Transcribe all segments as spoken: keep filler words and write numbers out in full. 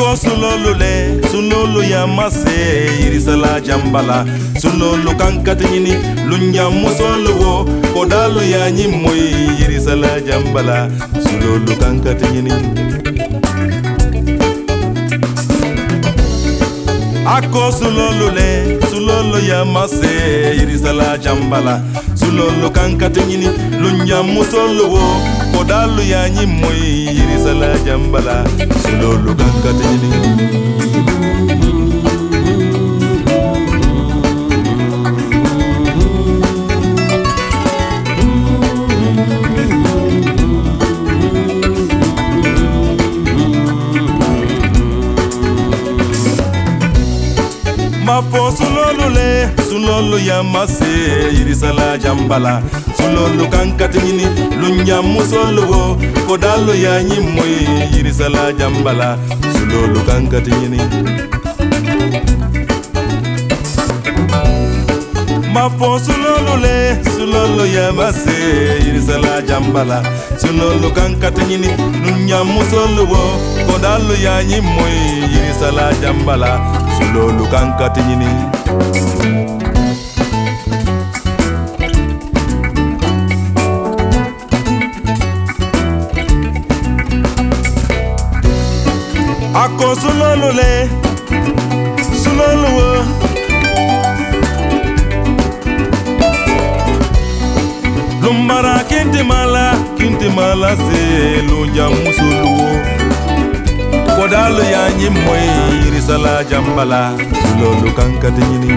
Ako sulolu le sulolu ya mase irisala jambala sulolu kankati nyini lunya musolu wo kodalu ya nyimoy irisala jambala sulolu kankati nyini Ako sulolu le sulolu ya mase irisala jambala sulolu kankati nyini lunya musolu wo kodalu ya nyimoy irisala jambala sulolu kankati nyini Mafo sulolu le sulolu ya mase irisala jambala sulolu kankati nyini lunya musolu wo kodalu ya nyimoy irisala jambala sulolu kankati nyini Mafo sulolu le sulolu ya mase irisala jambala sulolu kankati nyini lunya musolu wo kodalu ya nyimoy irisala jambala sulolu kankati nyini Ako sulolu le sulolu wo Lumbara kinti mala kinti mala se lunja musulu wo Kodalu ya nyimoy irisala jambala sulolu kankati nyini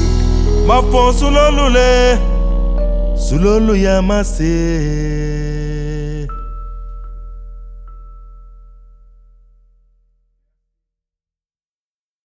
Mafo sulolu le sulolu ya mase